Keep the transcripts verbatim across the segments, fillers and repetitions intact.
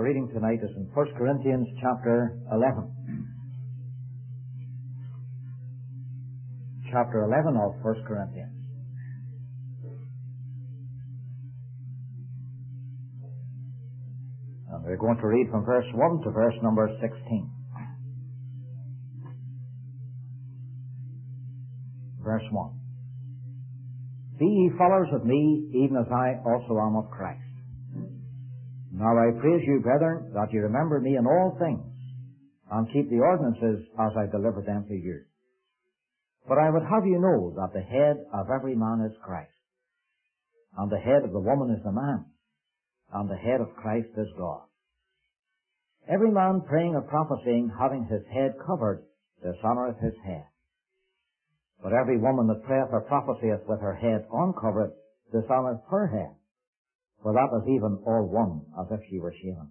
reading tonight is in First Corinthians chapter eleven. Chapter eleven of First Corinthians. And we're going to read from verse one to verse number sixteen. Verse one. Be ye followers of me, even as I also am of Christ. Now I praise you, brethren, that you remember me in all things, and keep the ordinances as I delivered them to you. But I would have you know that the head of every man is Christ, and the head of the woman is the man, and the head of Christ is God. Every man praying or prophesying, having his head covered, dishonoureth his head. But every woman that prayeth or prophesieth with her head uncovered, dishonoureth her head. For that is even all one, as if she were shaven.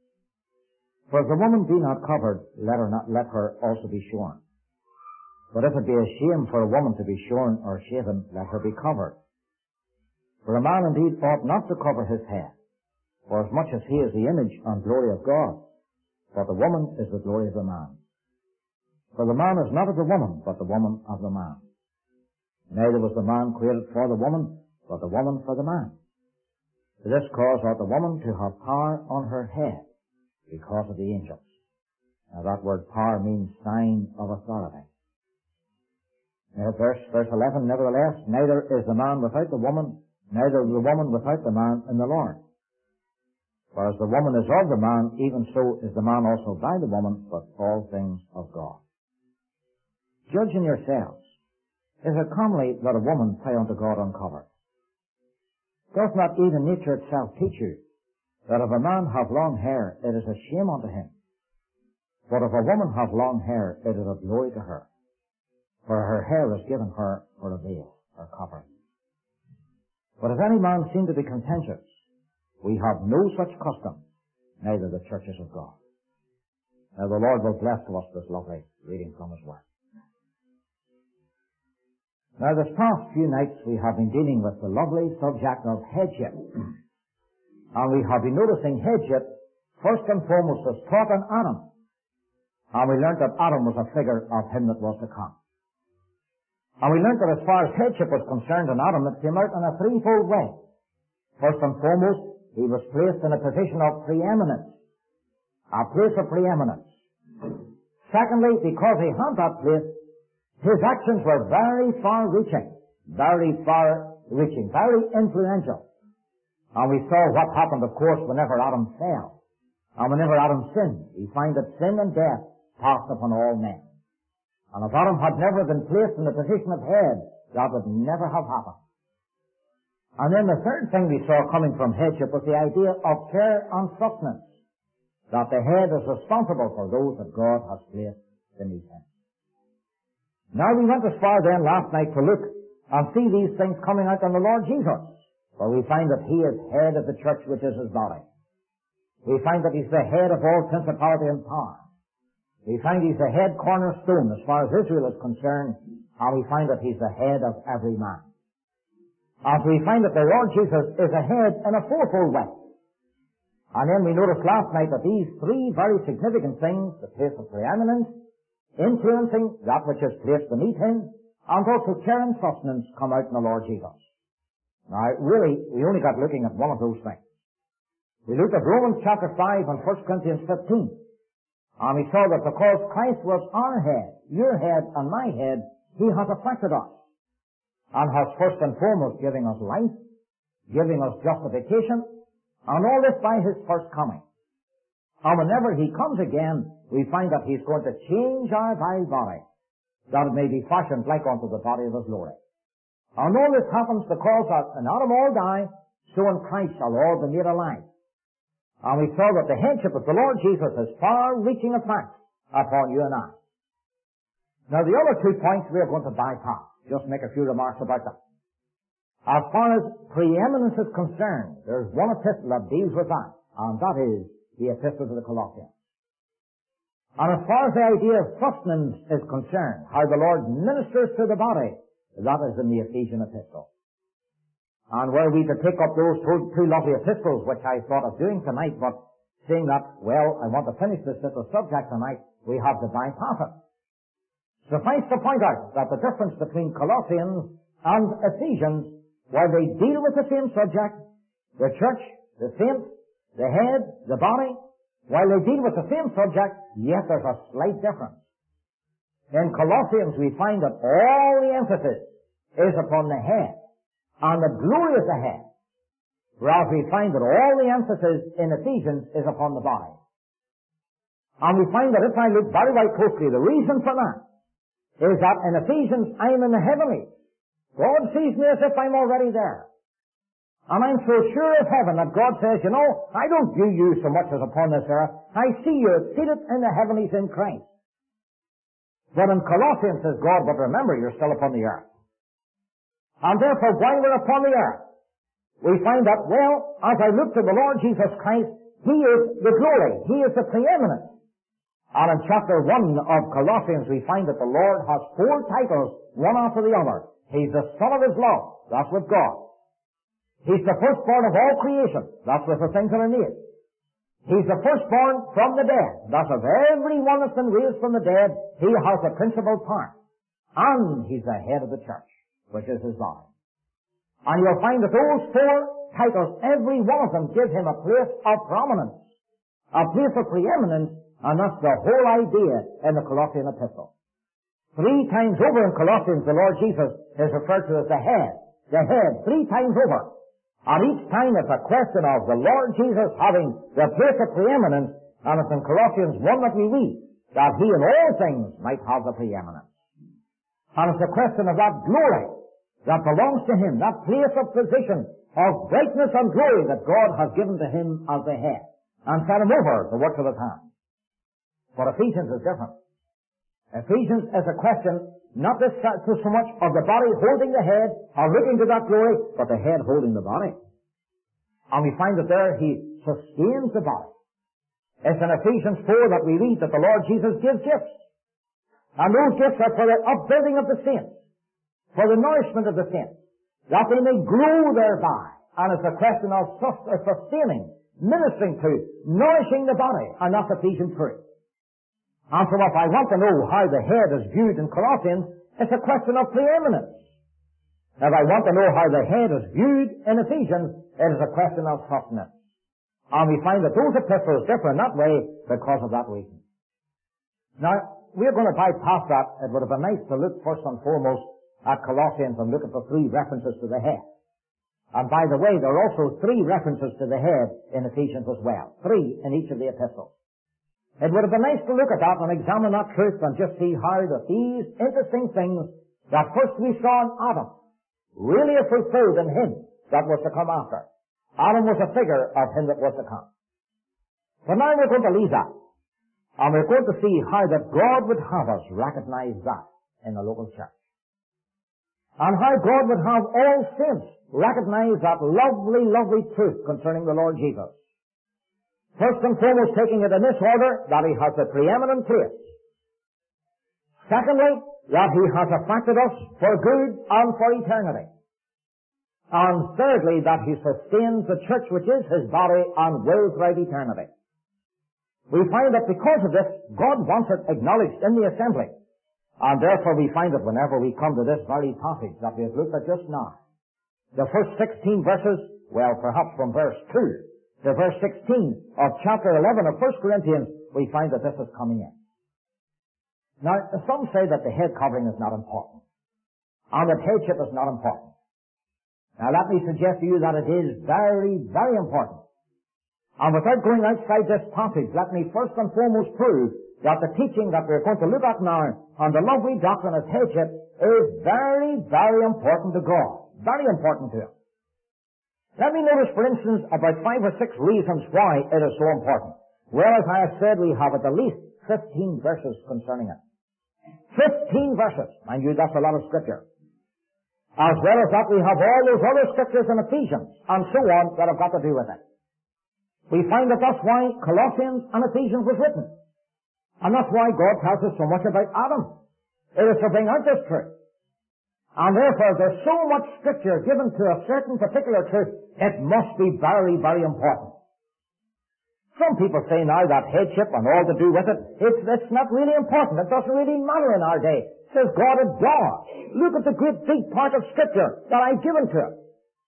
For if the woman be not covered, let her not let her also be shorn. But if it be a shame for a woman to be shorn or shaven, let her be covered. For a man indeed ought not to cover his head, for as much as he is the image and glory of God, but the woman is the glory of the man. For the man is not of the woman, but the woman of the man. Neither was the man created for the woman, but the woman for the man. For this cause ought the woman to have power on her head, because of the angels. Now that word power means sign of authority. Now verse, verse eleven, nevertheless, neither is the man without the woman, neither the woman without the man in the Lord. For as the woman is of the man, even so is the man also by the woman, but all things of God. Judging yourselves, is it commonly that a woman pray unto God uncovered? Does not even nature itself teach you that if a man have long hair, it is a shame unto him? But if a woman have long hair, it is a glory to her, for her hair is given her for a veil, or covering. But if any man seem to be contentious, we have no such custom, neither the churches of God. Now the Lord will bless to us this lovely reading from His Word. Now this past few nights we have been dealing with the lovely subject of headship. And we have been noticing headship first and foremost was taught in Adam. And we learnt that Adam was a figure of him that was to come. And we learnt that as far as headship was concerned in Adam, it came out in a threefold way. First and foremost, he was placed in a position of preeminence. A place of preeminence. Secondly, because he had that place, his actions were very far-reaching, very far-reaching, very influential. And we saw what happened, of course, whenever Adam fell. And whenever Adam sinned, we find that sin and death passed upon all men. And if Adam had never been placed in the position of head, that would never have happened. And then the third thing we saw coming from headship was the idea of care and sustenance, that the head is responsible for those that God has placed beneath him. Now we went as far then last night to look and see these things coming out on the Lord Jesus. For we find that He is head of the church, which is His body. We find that He's the head of all principality and power. We find He's the head cornerstone as far as Israel is concerned, and we find that He's the head of every man. And we find that the Lord Jesus is a head in a fourfold way. And then we noticed last night that these three very significant things, the place of preeminence, influencing that which is placed beneath him, and also care and sustenance come out in the Lord Jesus. Now, really, we only got looking at one of those things. We looked at Romans chapter five and First Corinthians fifteen, and we saw that because Christ was our head, your head and my head, He has affected us, and has first and foremost giving us life, giving us justification, and all this by His first coming. And whenever He comes again, we find that He's going to change our vile body, that it may be fashioned like unto the body of His glory. And all this happens because that in Adam all die, so in Christ shall all be made alive. And we saw that the headship of the Lord Jesus has far-reaching effects upon you and I. Now the other two points we are going to bypass, just make a few remarks about them. As far as preeminence is concerned, there's one epistle that deals with that, and that is the epistle to the Colossians. And as far as the idea of sustenance is concerned, how the Lord ministers to the body, that is in the Ephesian epistle. And were we to pick up those two, two lovely epistles, which I thought of doing tonight, but seeing that, well, I want to finish this little subject tonight, we have to bypass it. Suffice to point out that the difference between Colossians and Ephesians, while they deal with the same subject, the church, the saints, the head, the body, while they deal with the same subject, yet there's a slight difference. In Colossians we find that all the emphasis is upon the head, and the glory of the head, whereas we find that all the emphasis in Ephesians is upon the body. And we find that if I look very, very closely, the reason for that is that in Ephesians I'm in the heavenlies. God sees me as if I'm already there. And I'm so sure of heaven that God says, you know, I don't view you so much as upon this earth. I see you seated in the heavenlies in Christ. But in Colossians says God, but remember, you're still upon the earth. And therefore, while we're upon the earth, we find that, well, as I look to the Lord Jesus Christ, He is the glory. He is the preeminence. And in chapter one of Colossians, we find that the Lord has four titles, one after the other. He's the Son of His love. That's with God. He's the firstborn of all creation. That's with the things that are made. He's the firstborn from the dead. That's of every one that's been raised from the dead. He has the principal part. And He's the head of the church, which is His body. And you'll find that those four titles, every one of them gives Him a place of prominence, a place of preeminence, and that's the whole idea in the Colossian epistle. Three times over in Colossians, the Lord Jesus is referred to as the head. The head, three times over. And each time it's a question of the Lord Jesus having the place of preeminence, and it's in Colossians one that we read, that He in all things might have the preeminence. And it's a question of that glory that belongs to Him, that place of position of brightness and glory that God has given to Him as the head, and set Him over the works of His hand. But Ephesians is different. Ephesians is a question not just so much of the body holding the head or looking to that glory, but the head holding the body. And we find that there He sustains the body. It's in Ephesians four that we read that the Lord Jesus gives gifts. And those gifts are for the upbuilding of the saints, for the nourishment of the saints, that they may grow thereby. And it's a question of sustaining, ministering to, nourishing the body. And that's Ephesians three. And so if I want to know how the head is viewed in Colossians, it's a question of preeminence. If I want to know how the head is viewed in Ephesians, it is a question of sustenance. And we find that those epistles differ in that way because of that reason. Now, we're going to bypass that. It would have been nice to look first and foremost at Colossians and look at the three references to the head. And by the way, there are also three references to the head in Ephesians as well. Three in each of the epistles. It would have been nice to look at that and examine that truth and just see how that these interesting things that first we saw in Adam really are fulfilled in Him that was to come after. Adam was a figure of Him that was to come. But now we're going to leave that. And we're going to see how that God would have us recognize that in the local church. And how God would have all saints recognize that lovely, lovely truth concerning the Lord Jesus. First and foremost, taking it in this order, that He has the preeminent place. Secondly, that He has affected us for good and for eternity. And thirdly, that He sustains the church which is His body and will throughout eternity. We find that because of this, God wants it acknowledged in the assembly. And therefore we find that whenever we come to this very passage that we have looked at just now, the first sixteen verses, well, perhaps from verse two, to verse sixteen of chapter eleven of First Corinthians, we find that this is coming in. Now, some say that the head covering is not important, and that headship is not important. Now, let me suggest to you that it is very, very important. And without going outside this passage, let me first and foremost prove that the teaching that we're going to look at now on the lovely doctrine of headship is very, very important to God. Very important to Him. Let me notice, for instance, about five or six reasons why it is so important. Well, as I have said, we have at the least fifteen verses concerning it. Fifteen verses. Mind you, that's a lot of scripture. As well as that, we have all those other scriptures in Ephesians, and so on, that have got to do with it. We find that that's why Colossians and Ephesians was written. And that's why God tells us so much about Adam. It is to bring out this truth. And therefore, there's so much scripture given to a certain particular truth, it must be very, very important. Some people say now that headship and all to do with it, it's, it's not really important. It doesn't really matter in our day. It says God adore. Look at the great big part of Scripture that I've given to it.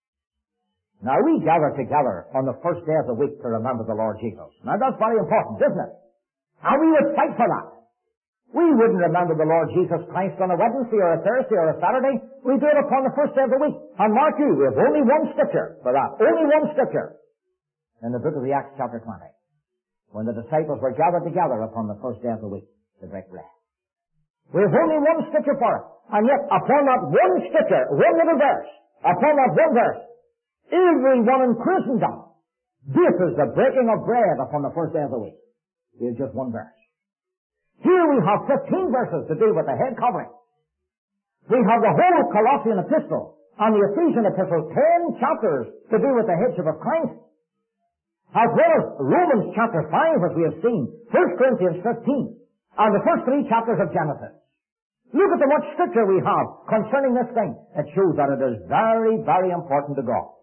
Now we gather together on the first day of the week to remember the Lord Jesus. Now that's very important, isn't it? And we would fight for that. We wouldn't remember the Lord Jesus Christ on a Wednesday or a Thursday or a Saturday. We do it upon the first day of the week. And mark you, we have only one Scripture for that. Only one Scripture in the book of the Acts chapter twenty. When the disciples were gathered together upon the first day of the week to break bread. We have only one Scripture for it. And yet, upon that one Scripture, one little verse, upon that one verse, everyone in Christendom bases the breaking of bread upon the first day of the week. There's just one verse. Here we have fifteen verses to do with the head covering. We have the whole Colossian epistle and the Ephesian epistle, ten chapters to do with the headship of Christ. As well as Romans chapter five, as we have seen, First Corinthians fifteen, and the first three chapters of Genesis. Look at the much Scripture we have concerning this thing. It shows that it is very, very important to God.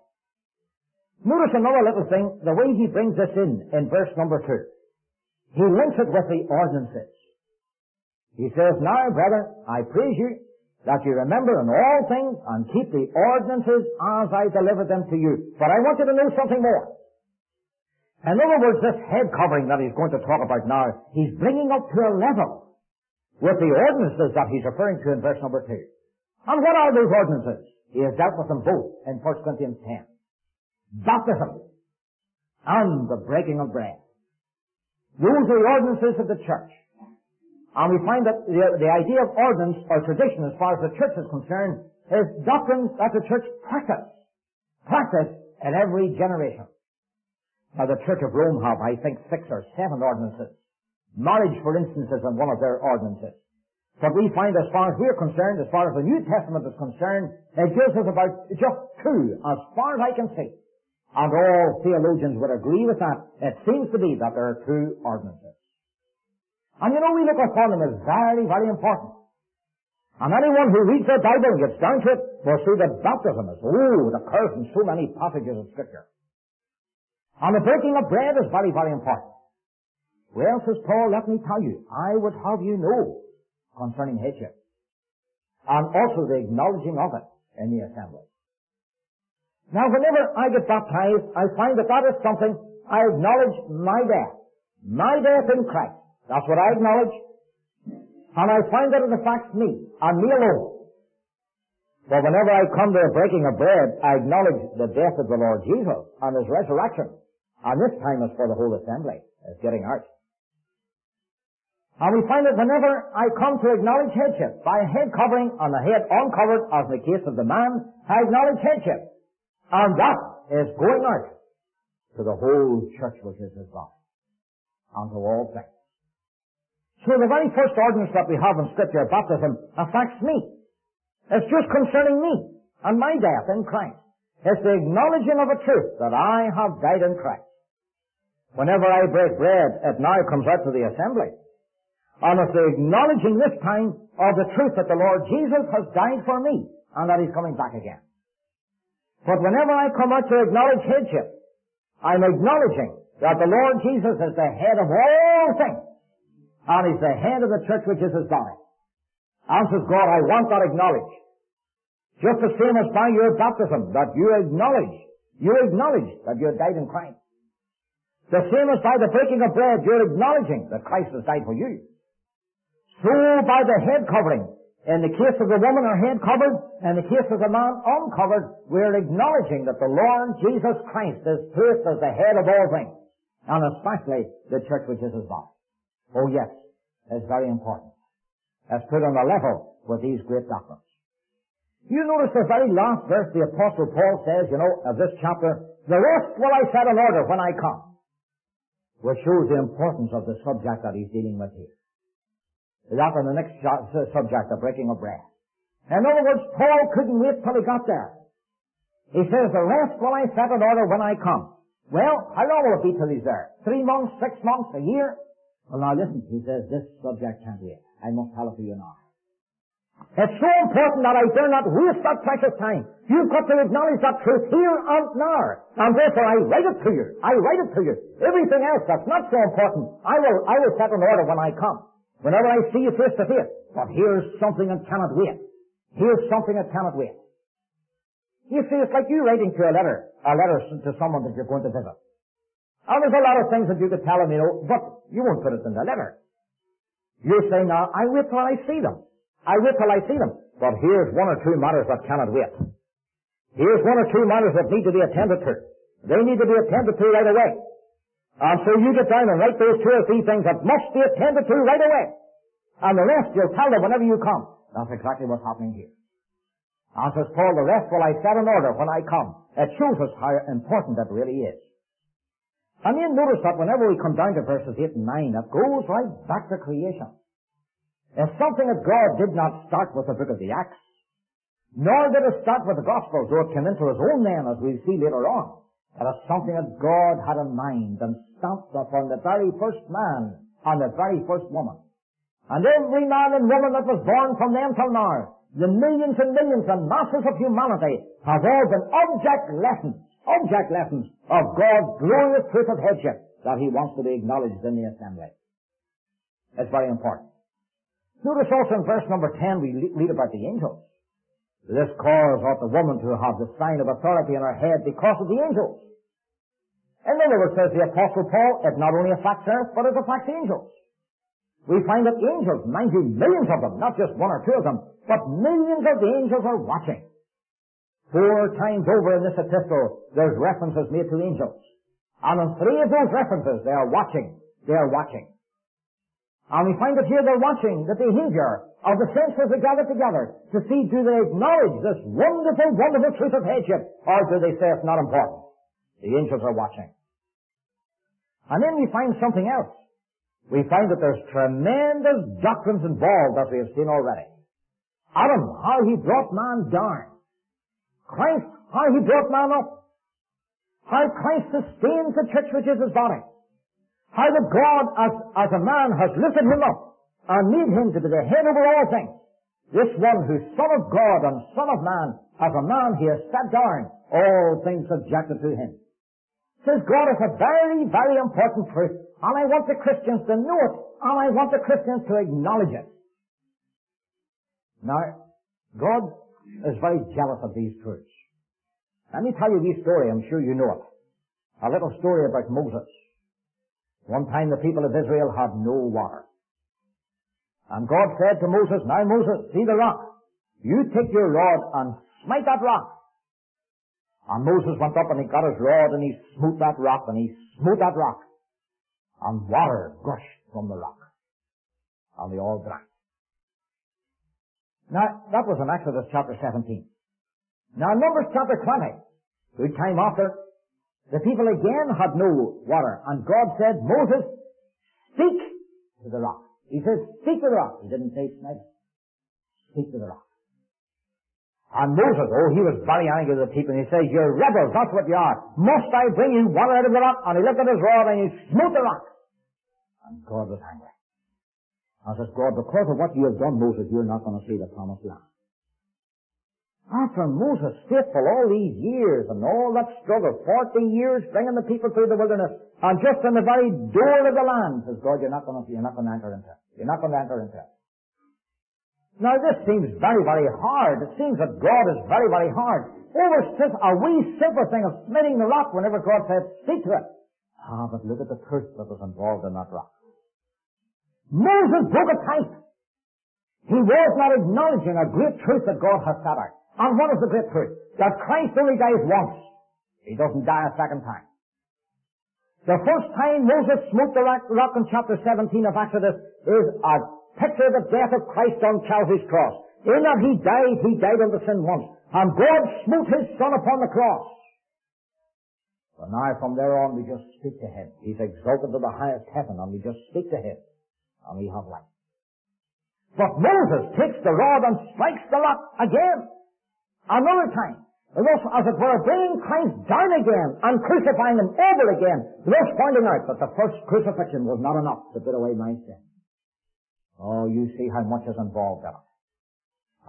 Notice another little thing, the way he brings this in, in verse number two. He links it with the ordinances. He says, now, brethren, I praise you that you remember in all things and keep the ordinances as I delivered them to you. But I want you to know something more. In other words, this head covering that he's going to talk about now, he's bringing up to a level with the ordinances that he's referring to in verse number two. And what are those ordinances? He has dealt with them both in First Corinthians ten. Baptism and the breaking of bread. Those are the ordinances of the church. And we find that the, the idea of ordinance or tradition as far as the church is concerned is doctrines that the church practice. Practice in every generation. Now the Church of Rome have, I think, six or seven ordinances. Marriage, for instance, is in one of their ordinances. But we find as far as we're concerned, as far as the New Testament is concerned, it gives us about just two, as far as I can see. And all theologians would agree with that. It seems to be that there are two ordinances. And you know, we look upon them as very, very important. And anyone who reads their Bible and gets down to it will see that baptism is, oh, it occurs in so many passages of Scripture. And the breaking of bread is very, very important. Well, says Paul, let me tell you, I would have you know concerning headship. And also the acknowledging of it in the assembly. Now, whenever I get baptized, I find that that is something I acknowledge my death. My death in Christ. That's what I acknowledge. And I find that it affects me, and me alone. But whenever I come to the breaking of bread, I acknowledge the death of the Lord Jesus and His resurrection. And this time is for the whole assembly. It's getting out. And we find that whenever I come to acknowledge headship, by a head covering and the head uncovered, as in the case of the man, I acknowledge headship. And that is going out to the whole church which is His body. And to all things. So the very first ordinance that we have in Scripture, baptism, affects me. It's just concerning me and my death in Christ. It's the acknowledging of a truth that I have died in Christ. Whenever I break bread, it now comes out to the assembly. And it's the acknowledging this time of the truth that the Lord Jesus has died for me and that He's coming back again. But whenever I come out to acknowledge headship, I'm acknowledging that the Lord Jesus is the head of all things. And He's the head of the church which is His body. And says God, I want that acknowledged. Just the same as by your baptism, that you acknowledge, you acknowledge that you have died in Christ. The same as by the breaking of bread, you're acknowledging that Christ has died for you. So by the head covering, in the case of the woman, her head covered, in the case of the man uncovered, we're acknowledging that the Lord Jesus Christ is placed as the head of all things, and especially the church which is His body. Oh yes, it's very important. It's put on a level with these great doctrines. You notice the very last verse the Apostle Paul says, you know, of this chapter, the rest will I set in order when I come. Which shows the importance of the subject that he's dealing with here. That and the next subject, the breaking of bread. In other words, Paul couldn't wait till he got there. He says, the rest will I set in order when I come. Well, how long will it be till he's there? Three months, six months, a year? Well, now listen, he says, this subject can't wait. I must tell it to you now. It's so important that I dare not waste that precious time. You've got to acknowledge that truth here and now. And therefore I write it to you. I write it to you. Everything else that's not so important, I will, I will set in order when I come. Whenever I see you face to face. But here's something that cannot wait. Here's something that cannot wait. You see, it's like you writing to a letter, a letter to someone that you're going to visit. And there's a lot of things that you could tell them, you know, but you won't put it in the letter. You say, now, I wait till I see them. I wait till I see them. But here's one or two matters that cannot wait. Here's one or two matters that need to be attended to. They need to be attended to right away. And so you get down and write those two or three things that must be attended to right away. And the rest you'll tell them whenever you come. That's exactly what's happening here. And says Paul, the rest will I set in order when I come. It shows us how important that really is. And you notice that whenever we come down to verses eight and nine, it goes right back to creation. It's something that God did not start with the book of the Acts, nor did it start with the Gospels, though it came into his own then, as we'll see later on. It is something that God had in mind and stamped upon the very first man and the very first woman. And every man and woman that was born from them till now, the millions and millions and masses of humanity have all been object lessons, object lessons of God's glorious truth of headship that he wants to be acknowledged in the assembly. It's very important. Notice also in verse number ten we read about the angels. This cause ought the woman to have the sign of authority in her head because of the angels. In other words, says the Apostle Paul, it not only affects earth, but it affects angels. We find that angels, mind you, millions of them, not just one or two of them, but millions of the angels are watching. Four times over in this epistle, there's references made to angels. And in three of those references, they are watching. They are watching. And we find that here they're watching the behavior of the saints as they gather together to see, do they acknowledge this wonderful, wonderful truth of headship, or do they say it's not important? The angels are watching. And then we find something else. We find that there's tremendous doctrines involved, as we have seen already. Adam, how he brought man down. Christ, how he brought man up. How Christ sustains the church which is his body. How that God, as, as a man, has lifted him up and made him to be the head over all things. This one who's Son of God and Son of Man, as a man he has set down all things subjected to him. Says God is a very, very important truth, and I want the Christians to know it, and I want the Christians to acknowledge it. Now, God is very jealous of these truths. Let me tell you this story, I'm sure you know it. A little story about Moses. One time the people of Israel had no water. And God said to Moses, now Moses, see the rock. You take your rod and smite that rock. And Moses went up and he got his rod and he smote that rock and he smote that rock. And water gushed from the rock. And they all drank. Now, that was in Exodus chapter seventeen. Now, in Numbers chapter twenty, good time after, the people again had no water. And God said, Moses, speak to the rock. He says, speak to the rock. He didn't say smite. Speak to the rock. And Moses, oh, he was very angry with the people. And he says, you're rebels, that's what you are. Must I bring you water out of the rock? And he lifted his rod and he smote the rock. And God was angry. And says, God, because of what you have done, Moses, you're not going to see the promised land. After Moses, faithful all these years and all that struggle, forty years bringing the people through the wilderness, and just in the very door of the land, says God, you're not going to, you're not going to enter into it. You're not going to enter into it. Now this seems very, very hard. It seems that God is very, very hard. Over a wee simple thing of smiting the rock whenever God said, speak to it. Ah, but look at the truth that was involved in that rock. Moses broke a pipe. He was not acknowledging a great truth that God has set out. And what is the great truth? That Christ only dies once. He doesn't die a second time. The first time Moses smote the rock, rock in chapter seventeen of Exodus is a picture of the death of Christ on Calvary's cross. In that he died, he died unto sin once. And God smote his Son upon the cross. But now from there on we just speak to him. He's exalted to the highest heaven and we just speak to him. And we have life. But Moses takes the rod and strikes the rock again. Another time. Thus, as it were, bringing Christ down again and crucifying him over again. Thus pointing out that the first crucifixion was not enough to put away my sin. Oh, you see how much is involved in it.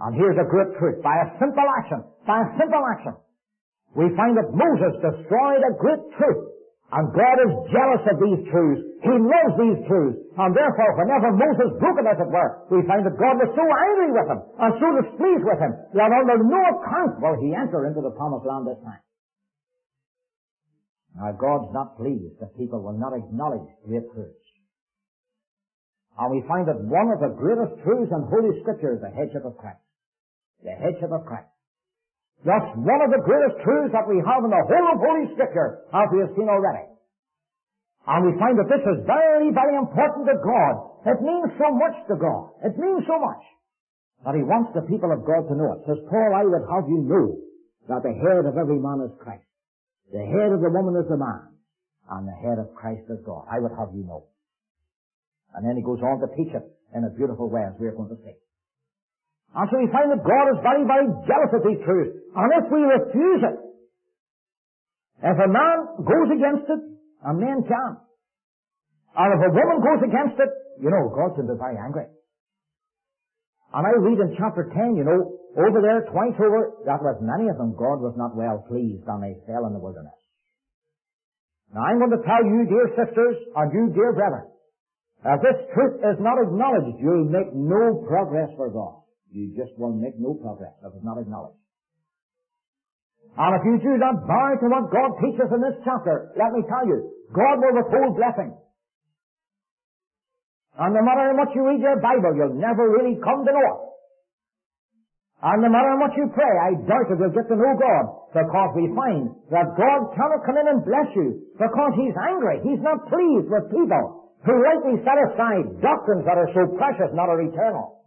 And here's a great truth. By a simple action, by a simple action, we find that Moses destroyed a great truth. And God is jealous of these truths. He loves these truths. And therefore, whenever Moses broke it, as it were, we find that God was so angry with him and so displeased with him that under no account will he enter into the promised land this time. Now, God's not pleased that people will not acknowledge great truths. And we find that one of the greatest truths in Holy Scripture is the headship of Christ. The headship of Christ. That's one of the greatest truths that we have in the whole of Holy Scripture, as we have seen already. And we find that this is very, very important to God. It means so much to God. It means so much that He wants the people of God to know it. Says Paul, I would have you know that the head of every man is Christ. The head of the woman is the man. And the head of Christ is God. I would have you know. And then he goes on to teach it in a beautiful way, as we are going to see. And so we find that God is very, very jealous of these truths. And if we refuse it, if a man goes against it, a man can. And if a woman goes against it, you know, God can be very angry. And I read in chapter ten, you know, over there, twice over, that with many of them, God was not well pleased, and they fell in the wilderness. Now I'm going to tell you, dear sisters, and you, dear brethren, if this truth is not acknowledged, you'll make no progress for God. You just will make no progress if it's not acknowledged. And if you do not bow to what God teaches in this chapter, let me tell you, God will withhold blessing. And no matter how much you read your Bible, you'll never really come to know it. And no matter how much you pray, I doubt if you'll get to know God, because we find that God cannot come in and bless you, because He's angry. He's not pleased with people who lightly set aside doctrines that are so precious, not are eternal.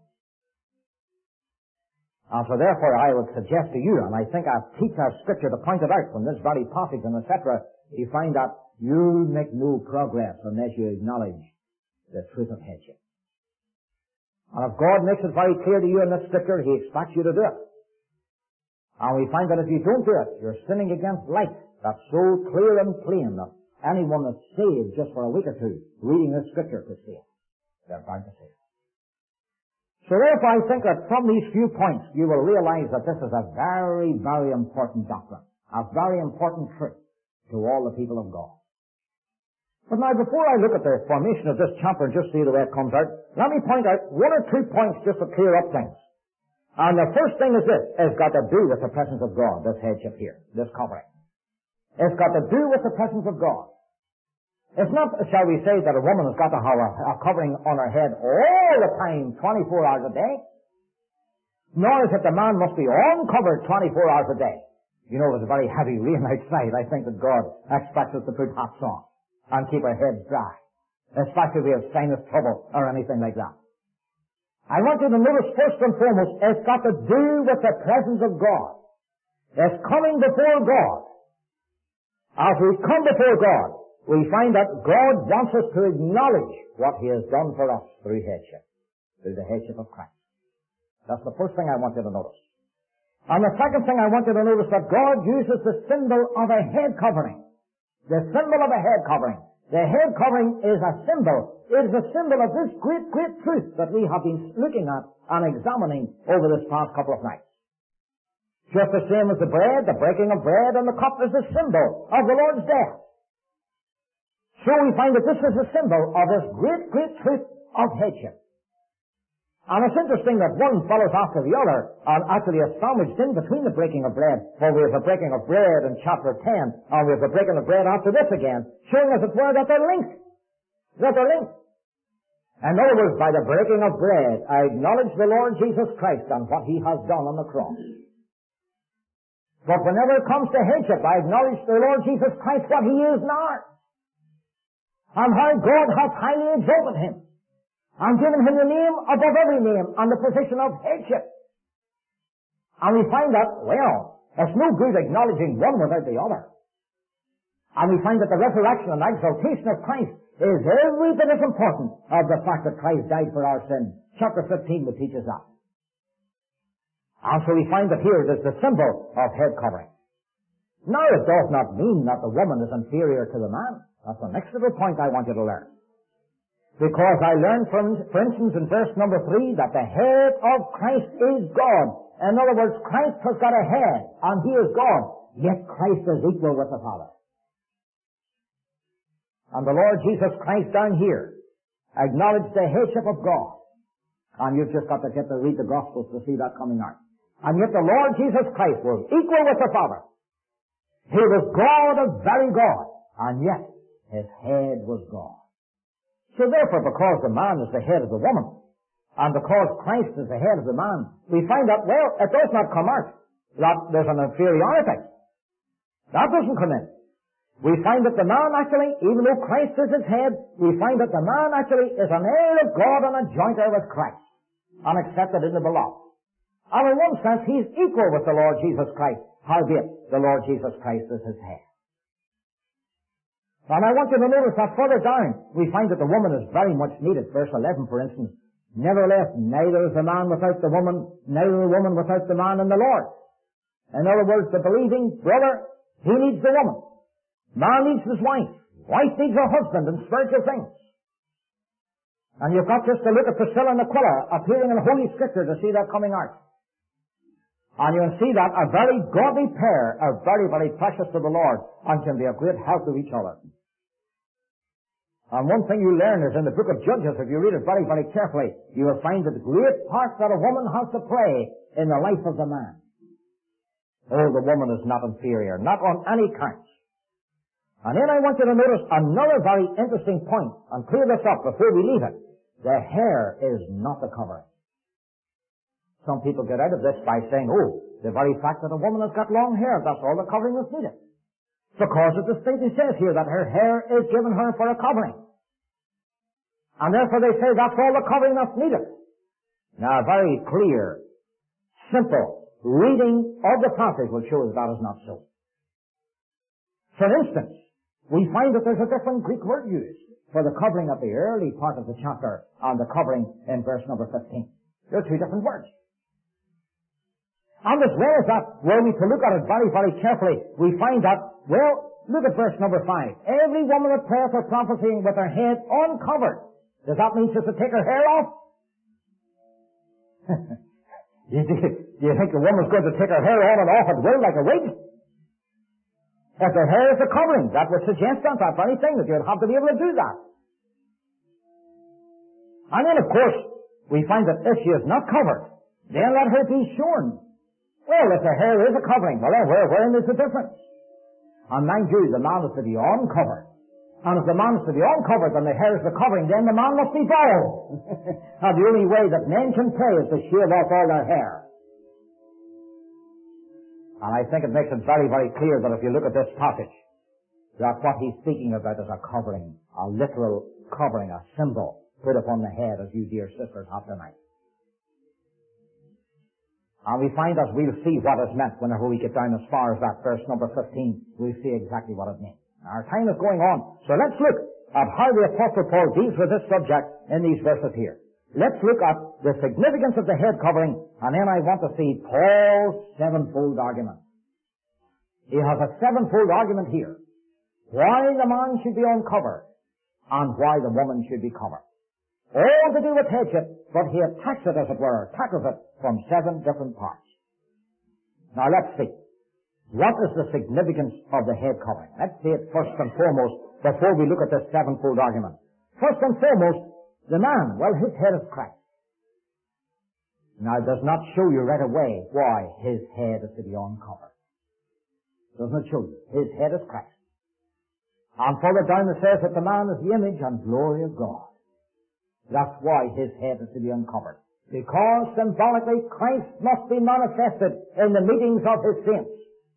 And so therefore I would suggest to you, and I think I teach our Scripture to point it out from this very passage and et cetera, you find that you'll make no progress unless you acknowledge the truth of headship. And if God makes it very clear to you in this Scripture, He expects you to do it. And we find that if you don't do it, you're sinning against light that's so clear and plain that anyone that's saved just for a week or two reading this Scripture could see it. They're bound to see it. So therefore I think that from these few points you will realize that this is a very, very important doctrine, a very important truth to all the people of God. But now before I look at the formation of this chapter and just see the way it comes out, let me point out one or two points just to clear up things. And the first thing is this, it's got to do with the presence of God, this headship here, this covering. It's got to do with the presence of God. It's not, shall we say, that a woman has got to have a, a covering on her head all the time, twenty-four hours a day. Nor is it the man must be uncovered twenty-four hours a day. You know, it was a very heavy rain outside. I think that God expects us to put hats on and keep our heads dry, especially if we have sinus trouble or anything like that. I want you to notice first and foremost, it's got to do with the presence of God. It's coming before God. As we come before God, we find that God wants us to acknowledge what He has done for us through headship, through the headship of Christ. That's the first thing I want you to notice. And the second thing I want you to notice that God uses the symbol of a head covering. The symbol of a head covering. The head covering is a symbol. It is a symbol of this great, great truth that we have been looking at and examining over this past couple of nights. Just the same as the bread, the breaking of bread and the cup is a symbol of the Lord's death. So we find that this is a symbol of this great, great truth of headship. And it's interesting that one follows after the other and actually is sandwiched in between the breaking of bread. For we have the breaking of bread in chapter ten, and we have the breaking of bread after this again, showing as it were that they're linked. That they're linked. In other words, by the breaking of bread, I acknowledge the Lord Jesus Christ and what He has done on the cross. But whenever it comes to headship, I acknowledge the Lord Jesus Christ what He is now. And how God has highly exalted Him. And given Him the name above every name and the position of headship. And we find that, well, it's no good acknowledging one without the other. And we find that the resurrection and exaltation of Christ is every bit as important as the fact that Christ died for our sins. Chapter fifteen would teach us that. And so we find that here it is the symbol of head covering. Now it does not mean that the woman is inferior to the man. That's the next little point I want you to learn. Because I learned from, for instance, in verse number three, that the head of Christ is God. In other words, Christ has got a head, and He is God. Yet Christ is equal with the Father. And the Lord Jesus Christ down here acknowledged the headship of God. And you've just got to get to read the Gospels to see that coming out. And yet the Lord Jesus Christ was equal with the Father. He was God of very God. And yet His head was God. So therefore, because the man is the head of the woman, and because Christ is the head of the man, we find that, well, it does not come out that there's an inferiority. That doesn't come in. We find that the man actually, even though Christ is his head, we find that the man actually is an heir of God and a joint heir with Christ, and accepted in the beloved. And in one sense, he's equal with the Lord Jesus Christ, howbeit the Lord Jesus Christ is his head. And I want you to notice that further down, we find that the woman is very much needed. Verse eleven, for instance, nevertheless, neither is the man without the woman, neither the woman without the man in the Lord. In other words, the believing brother, he needs the woman. Man needs his wife. Wife needs her husband in spiritual things. And you've got just to look at Priscilla and Aquila appearing in Holy Scripture to see that coming out. And you'll see that a very godly pair are very, very precious to the Lord and can be a great help to each other. And one thing you learn is in the book of Judges, if you read it very, very carefully, you will find that the great part that a woman has to play in the life of the man. Oh, the woman is not inferior, not on any count. And then I want you to notice another very interesting point, and clear this up before we leave it. The hair is not the covering. Some people get out of this by saying, oh, the very fact that a woman has got long hair, that's all the covering that's needed. Because it distinctly says here that her hair is given her for a covering. And therefore they say that's all the covering that's needed. Now, very clear, simple reading of the passage will show that that is not so. For instance, we find that there's a different Greek word used for the covering of the early part of the chapter and the covering in verse number fifteen. There are two different words. And as well as that, were we to look at it very, very carefully, we find that, well, look at verse number five. Every woman that prayeth or prophesying with her head uncovered. Does that mean she's to take her hair off? do, you, do you think a woman's going to take her hair on and off at will like a wig? If her hair is a covering, that would suggest that, that very thing, that you'd have to be able to do that. And then, of course, we find that if she is not covered, then let her be shorn. Well, if the hair is a covering, well then where, wherein is the difference? And mind you, the man is to be uncovered. And if the man is to be uncovered and the hair is the covering, then the man must be bald. And the only way that men can pray is to shave off all their hair. And I think it makes it very, very clear that if you look at this passage, that what he's speaking about is a covering, a literal covering, a symbol put upon the head, as you dear sisters have tonight. And we find, as we'll see what is meant whenever we get down as far as that verse number fifteen, we'll see exactly what it means. Our time is going on, so let's look at how the Apostle Paul deals with this subject in these verses here. Let's look at the significance of the head covering, and then I want to see Paul's sevenfold argument. He has a sevenfold argument here. Why the man should be uncovered, and why the woman should be covered. All to do with headship, but he attacks it, as it were, tackles it from seven different parts. Now let's see. What is the significance of the head covering? Let's see it first and foremost before we look at this sevenfold argument. First and foremost, the man, well, his head is Christ. Now it does not show you right away why his head is to be uncovered. It does not show you. His head is Christ. And further down it says that the man is the image and glory of God. That's why his head is to be uncovered. Because symbolically Christ must be manifested in the meetings of his saints.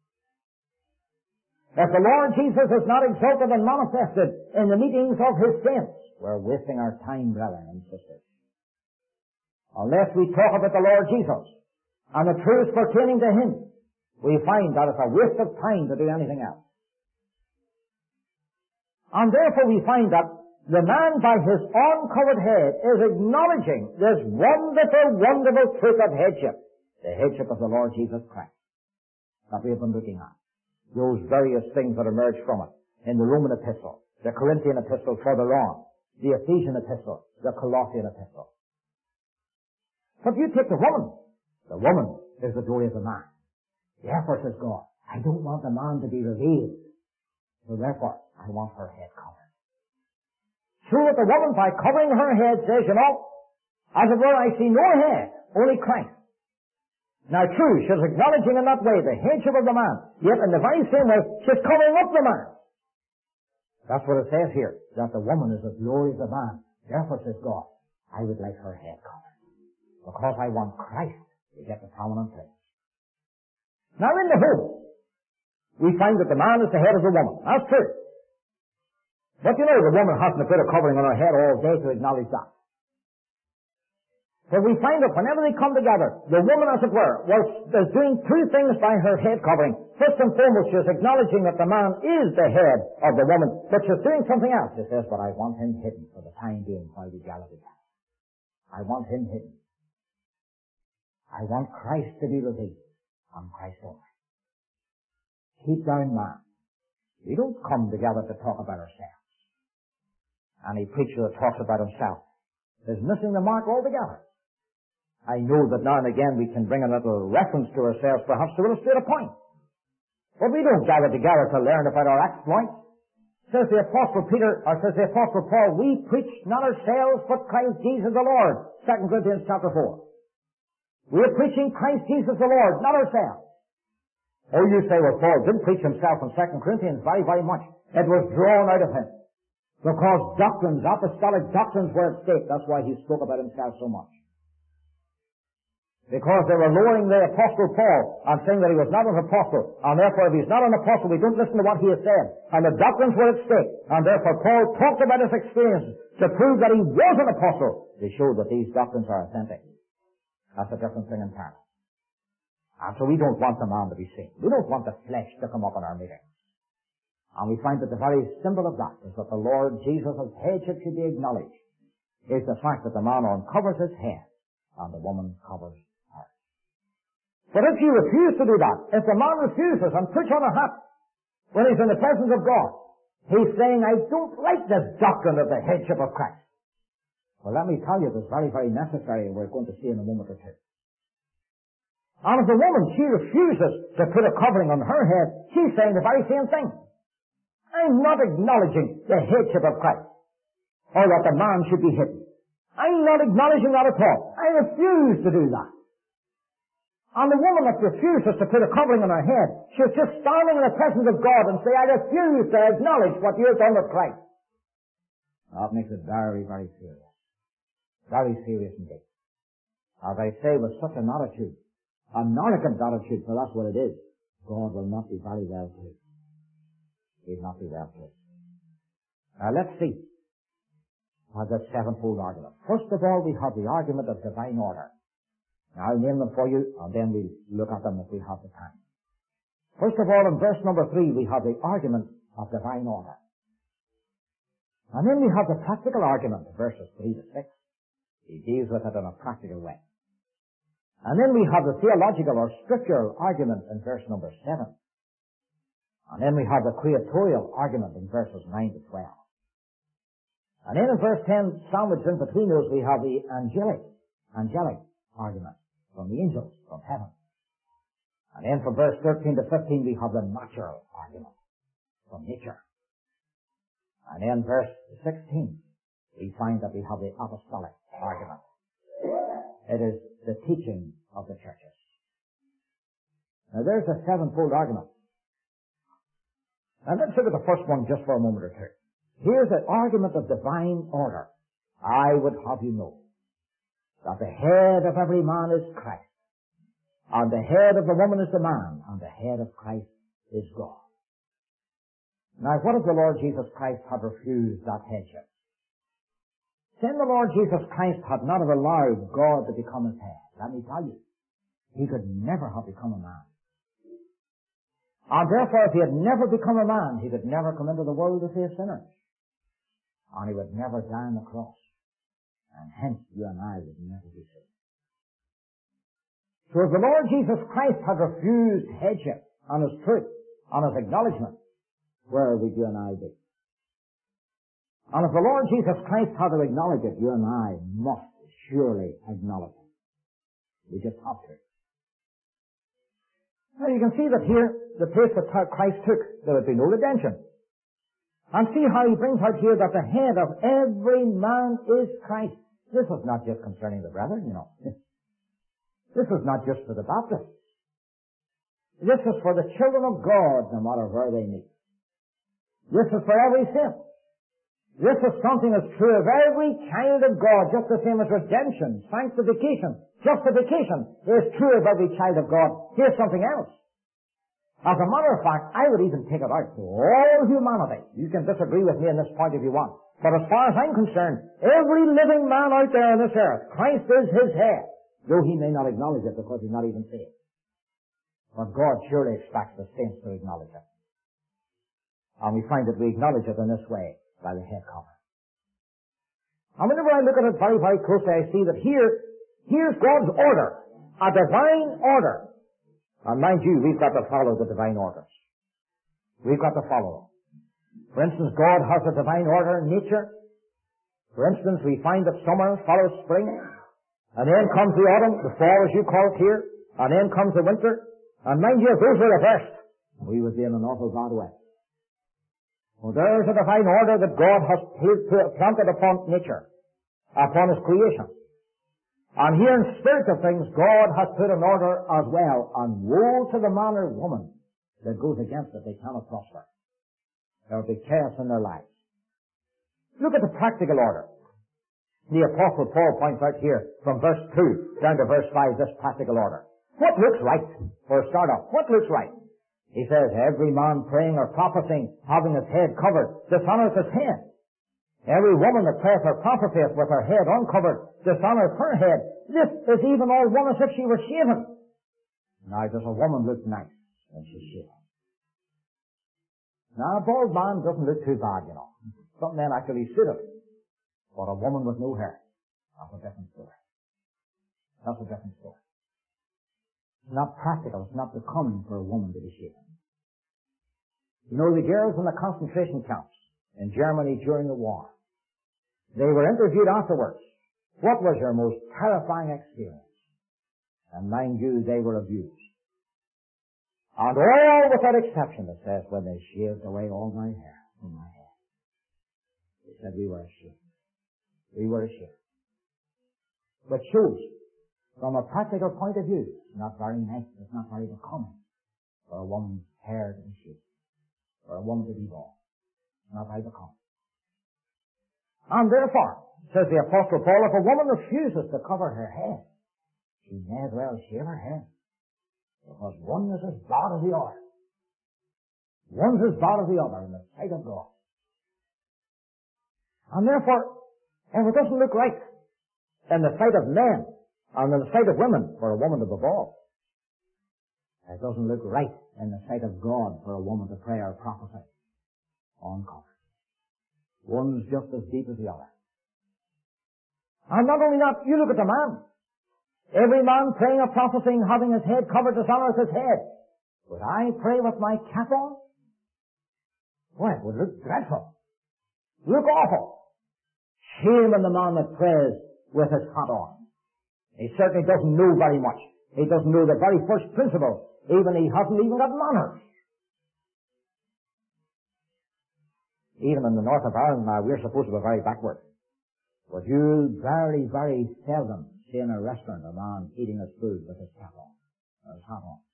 If the Lord Jesus is not exalted and manifested in the meetings of his saints, we're wasting our time, brethren and sisters. Unless we talk about the Lord Jesus and the truths pertaining to him, we find that it's a waste of time to do anything else. And therefore we find that the man by his uncovered head is acknowledging this wonderful, wonderful truth of headship. The headship of the Lord Jesus Christ that we have been looking at. Those various things that emerge from it in the Roman epistle, the Corinthian epistle further on. the Ephesian epistle, the Colossian epistle. But you take the woman. The woman is the glory of the man. Therefore, says God, I don't want the man to be revealed. So therefore, I want her head covered. So that the woman, by covering her head, says, you know, as it were, I see no head, only Christ. Now true, she's acknowledging in that way the headship of the man, yet in the very same way, she's covering up the man. That's what it says here, that the woman is the glory of the man. Therefore, says God, I would like her head covered, because I want Christ to get the prominent place. Now in the home, we find that the man is the head of the woman. That's true. But you know, the woman hasn't a bit of covering on her head all day to acknowledge that. But we find that whenever they come together, the woman, as it were, was, is doing two things by her head covering. First and foremost, she's acknowledging that the man is the head of the woman, but she's doing something else. She says, but I want him hidden for the time being while we gather together. I want him hidden. I want Christ to be revealed, and Christ only. Keep down man. We don't come together to talk about ourselves. Any preacher that talks about himself is missing the mark altogether. I know that now and again we can bring a little reference to ourselves, perhaps to illustrate a point. But we don't gather together to learn about our exploits. Says the Apostle Peter, or says the Apostle Paul, we preach not ourselves, but Christ Jesus the Lord. Second Corinthians chapter four. We are preaching Christ Jesus the Lord, not ourselves. Oh, you say, well, Paul didn't preach himself in Second Corinthians very, very much. It was drawn out of him. Because doctrines, apostolic doctrines were at stake. That's why he spoke about himself so much. Because they were lowering the Apostle Paul and saying that he was not an apostle. And therefore, if he's not an apostle, we don't listen to what he has said. And the doctrines were at stake. And therefore, Paul talked about his experiences to prove that he was an apostle, to show that these doctrines are authentic. That's a different thing entirely. And so we don't want the man to be seen. We don't want the flesh to come up in our meetings. And we find that the very symbol of that is that the Lord Jesus' headship should be acknowledged, is the fact that the man uncovers his head and the woman covers her. But if you refuse to do that, if the man refuses and puts on a hat when he's in the presence of God, he's saying, I don't like this doctrine of the headship of Christ. Well, let me tell you, it's very, very necessary, and we're going to see in a moment or two. And if the woman, she refuses to put a covering on her head, she's saying the very same thing. I'm not acknowledging the headship of Christ, or that the man should be hidden. I'm not acknowledging that at all. I refuse to do that. And the woman that refuses to put a covering on her head, she's just standing in the presence of God and say, I refuse to acknowledge what you've done with Christ. That makes it very, very serious. Very serious indeed. As I say, with such an attitude, an arrogant attitude, for that's what it is, God will not be very well pleased. He'll not be well pleased. Now let's see what that sevenfold argument. First of all, we have the argument of divine order. Now I'll name them for you, and then we'll look at them if we have the time. First of all, in verse number three, we have the argument of divine order. And then we have the practical argument, verses three to six. He deals with it in a practical way. And then we have the theological or scriptural argument in verse number seven. And then we have the creatorial argument in verses nine to twelve. And then in verse ten, sandwiched in between those, we have the angelic, angelic argument from the angels, from heaven. And then from verse thirteen to fifteen, we have the natural argument from nature. And then verse sixteen, we find that we have the apostolic argument. It is the teaching of the churches. Now there's a sevenfold argument. And let's look at the first one just for a moment or two. Here's the argument of divine order. I would have you know that the head of every man is Christ, and the head of the woman is the man, and the head of Christ is God. Now what if the Lord Jesus Christ had refused that headship? Then the Lord Jesus Christ had not have allowed God to become his head. Let me tell you, he could never have become a man. And therefore, if he had never become a man, he could never come into the world to save sinners. And he would never die on the cross. And hence, you and I would never be saved. So if the Lord Jesus Christ had refused headship on his truth, on his acknowledgement, where would you and I be? And if the Lord Jesus Christ had to acknowledge it, you and I must surely acknowledge it. We just have to. Now you can see that here, the place that Christ took, there would be no redemption. And see how he brings out here that the head of every man is Christ. This is not just concerning the brethren, you know. This is not just for the Baptists. This is for the children of God, no matter where they meet. This is for every sin. This is something that's true of every child of God, just the same as redemption, sanctification, justification is true of every child of God. Here's something else. As a matter of fact, I would even take it out to all humanity. You can disagree with me on this point if you want. But as far as I'm concerned, every living man out there on this earth, Christ is his head, though he may not acknowledge it because he's not even saved. But God surely expects the saints to acknowledge it. And we find that we acknowledge it in this way, by the head cover. And whenever I look at it very, very closely, I see that here, here's God's order, a divine order. And mind you, we've got to follow the divine orders. We've got to follow them. For instance, God has a divine order in nature. For instance, we find that summer follows spring, and then comes the autumn, the fall as you call it here, and then comes the winter. And mind you, if those were reversed, we would be in an awful bad way. Well, there is a divine order that God has planted upon nature, upon his creation. And here in spiritual things, God has put an order as well. And woe to the man or woman that goes against it. They cannot prosper. There will be chaos in their lives. Look at the practical order. The Apostle Paul points out here from verse two down to verse five this practical order. What looks right? For a start off, what looks right? He says, every man praying or prophesying, having his head covered, dishonors his head. Every woman that prayeth or prophesieth with her head uncovered, dishonors her head. This is even all one as if she were shaven. Now, does a woman look nice when she's shaven? Now, a bald man doesn't look too bad, you know. Some men actually suit it. But a woman with no hair, that's a different story. That's a different story. It's not practical. It's not becoming for a woman to be shaven. You know, the girls in the concentration camps in Germany during the war, they were interviewed afterwards. What was your most terrifying experience? And mind you, they were abused. And all without exception, it says, when they shaved away all my hair from my head. They said we were ashamed. We were ashamed. But shows, from a practical point of view, it's not very nice, it's not very becoming for a woman's hair to be shaved, for a woman to be bald. It's not very becoming. And therefore, says the Apostle Paul, if a woman refuses to cover her head, she may as well shave her head, because one is as bad as the other. One's as bad as the other in the sight of God. And therefore, if it doesn't look right in the sight of men, and in the sight of women, for a woman to be bald, it doesn't look right in the sight of God for a woman to pray or prophesy uncovered. One's just as deep as the other. And not only that, you look at the man. Every man praying or prophesying, having his head covered, dishonors his head. Would I pray with my cap on? Well, it would look dreadful. Look awful. Shame on the man that prays with his hat on. He certainly doesn't know very much. He doesn't know the very first principle. Even he hasn't even got manners. Even in the north of Ireland now, we're supposed to be very backward. But you very, very seldom see in a restaurant a man eating his food with his cap on, or his hat on.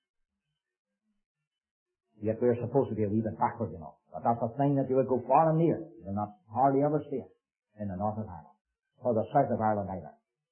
Yet we're supposed to be a wee bit backward, you know. But that's a thing that you would go far and near. You'll not hardly ever see it in the north of Ireland, or the south of Ireland either.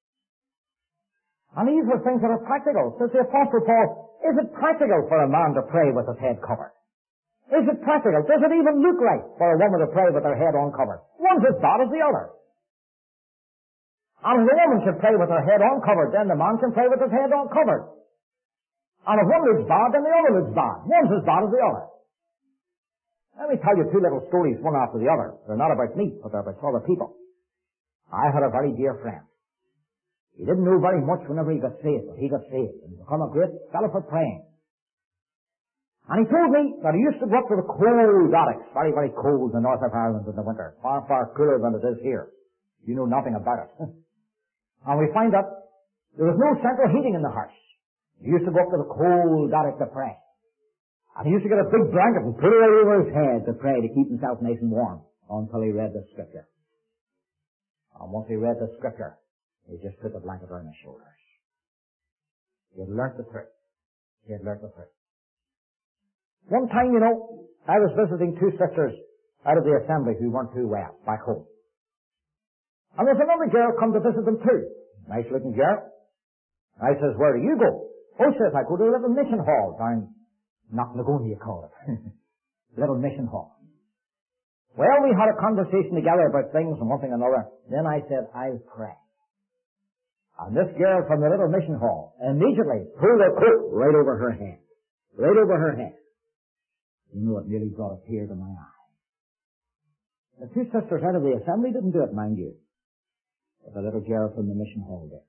And these are things that are practical. Says the Apostle Paul, is it practical for a man to pray with his head covered? Is it practical? Does it even look right for a woman to pray with her head uncovered? One's as bad as the other. And if the woman should pray with her head uncovered, then the man can pray with his head uncovered. And if one looks bad, then the other looks bad. One's as bad as the other. Let me tell you two little stories, one after the other. They're not about me, but they're about other people. I had a very dear friend. He didn't know very much whenever he got saved, but he got saved and become a great fellow for praying. And he told me that he used to go up to the cold attics, very, very cold in the north of Ireland in the winter, far, far cooler than it is here. You know nothing about it. And we find that there was no central heating in the house. He used to go up to the cold attic to pray. And he used to get a big blanket and put it right over his head to pray, to keep himself nice and warm, until he read the scripture. And once he read the scripture, he just put the blanket around his shoulders. He had learnt the truth. He had learnt the truth. One time, you know, I was visiting two sisters out of the assembly who weren't too well back home. And there's another girl come to visit them too. Nice looking girl. I says, where do you go? Oh, says, I go to a little mission hall down Knocknagoon, you call it. Little mission hall. Well, we had a conversation together about things and one thing and another. Then I said, I'll pray. And this girl from the little mission hall immediately pulled her coat right over her head. Right over her head. You know, it nearly brought a tear to my eye. The two sisters out of the assembly didn't do it, mind you. But the little girl from the mission hall did.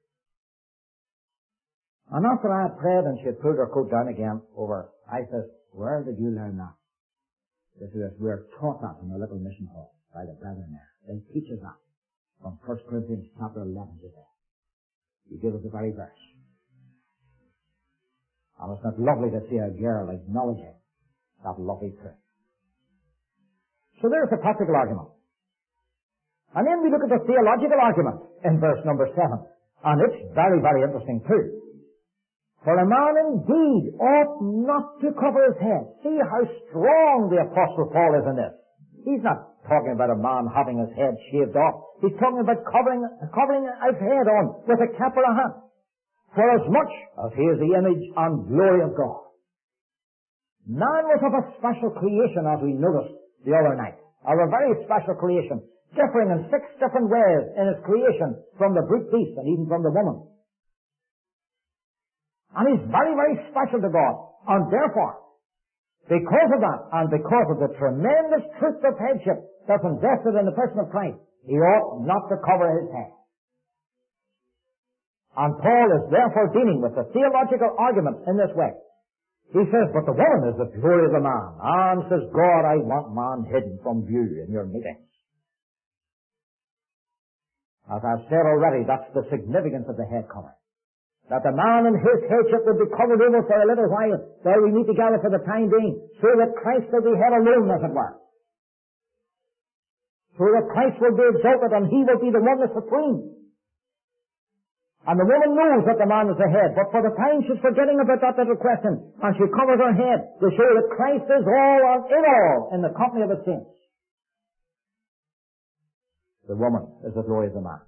And after I had prayed and she had pulled her coat down again over, I said, where did you learn that? This is, we're taught that in the little mission hall by the brethren there. They teach us that from First Corinthians chapter eleven today. He gave us the very verse. And it's not lovely to see a girl acknowledging that lovely truth. So there's the practical argument. And then we look at the theological argument in verse number seven. And it's very, very interesting too. For a man indeed ought not to cover his head. See how strong the Apostle Paul is in this. He's not talking about a man having his head shaved off. He's talking about covering, covering his head on with a cap or a hat. For as much as he is the image and glory of God. Man was of a special creation, as we noticed the other night. Of a very special creation, differing in six different ways in his creation from the brute beast and even from the woman. And he's very, very special to God. And therefore, because of that, and because of the tremendous truth of headship that's invested in the person of Christ, he ought not to cover his head. And Paul is therefore dealing with the theological argument in this way. He says, but the woman is the glory of the man. And says, God, I want man hidden from view in your meetings. As I've said already, that's the significance of the head covering. That the man and his headship will be covered over for a little while, while we meet together for the time being, so that Christ will be head alone, as it were. So that Christ will be exalted and he will be the one that's supreme. And the woman knows that the man is the head, but for the time she's forgetting about that little question, and she covers her head to show that Christ is all and in all in the company of the saints. The woman is the glory of the man.